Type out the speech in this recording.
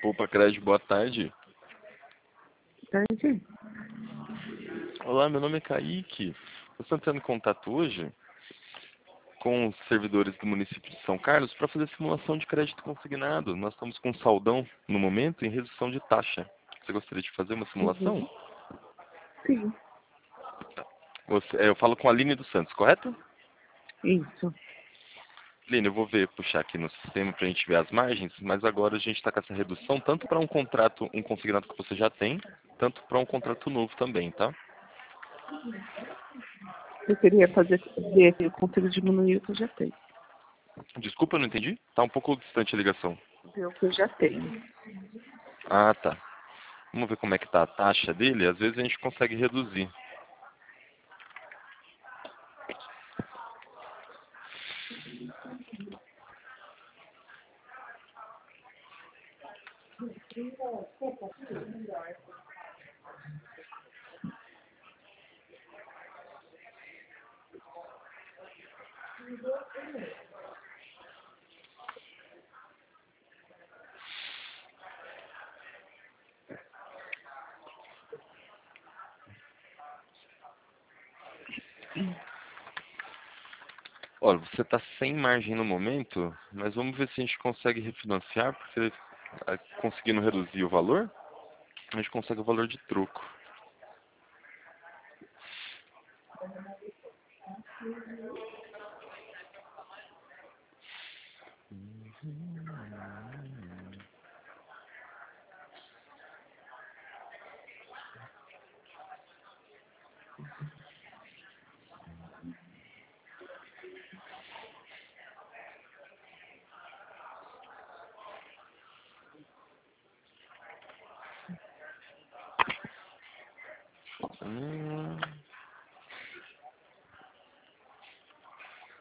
Poupa Crédito, boa tarde. Tarde. Olá, meu nome é Kaique. Eu estou entrando em contato hoje com os servidores do município de São Carlos para fazer simulação de crédito consignado. Nós estamos com um saldão no momento em redução de taxa. Você gostaria de fazer uma simulação? Sim, Eu falo com a Aline dos Santos, correto? isso. Aline, eu vou puxar aqui no sistema para a gente ver as margens, mas agora a gente está com essa redução tanto para um contrato, um consignado que você já tem, tanto para um contrato novo também, tá? Eu queria ver se eu consigo diminuir o que eu já tenho. Desculpa, eu não entendi. Tá um pouco distante a ligação. Ver o que eu já tenho. Ah, tá. Vamos ver como é que tá a taxa dele. Às vezes a gente consegue reduzir. Olha, você está sem margem no momento, mas vamos ver se a gente consegue refinanciar, porque conseguindo reduzir o valor, a gente consegue o valor de troco.